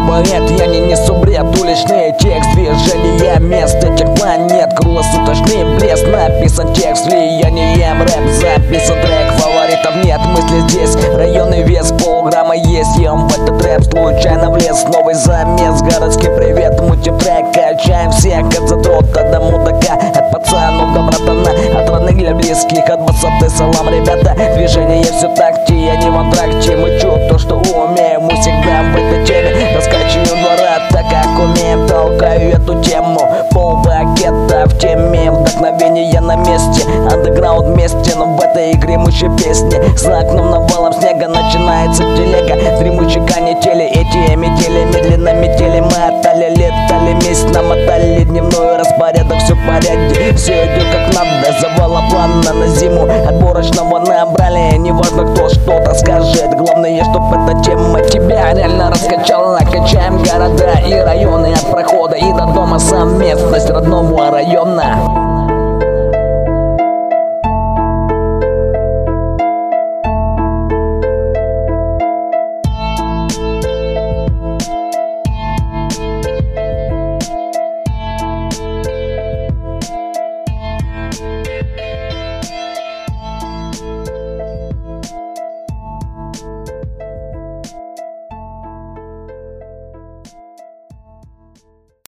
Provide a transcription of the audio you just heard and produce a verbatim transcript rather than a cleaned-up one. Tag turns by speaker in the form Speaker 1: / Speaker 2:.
Speaker 1: бывает, я не несу бред. Уличный текст, движение мест этих планет, круглосуточный блеск. Написан текст, влиянием рэп, записан трек, фаворитов нет, мысли здесь, районный вес, полграмма есть. Ем в этот рэп, случайно влез, новый замес, городский привет, мутим трек, качаем всех от задрота до мудака, от пацанов до братана, от родных для близких, от высоты салам, ребята. Движение все такти, я не в антракте, мы чуем то, что умеем, мы всегда в этой теме, раскачиваем двора, так как умеем, толкаю эту тему, пол пакета в теме, вдохновение на месте, андеграунд вместе, но в этой гремучей песне за окном навалом снега начинается телега, дремучей канители, эти метели, медленно метели, мы отали, летали, месяц намотали, дневной распорядок, все в порядке, все идет как надо, завалом плана на зиму, отборочного набрали, неважно кто что-то скажет, главное, чтоб эта тема тебя реально раскачала. Качаем города и районы от прохода и до дома, совместность родного района.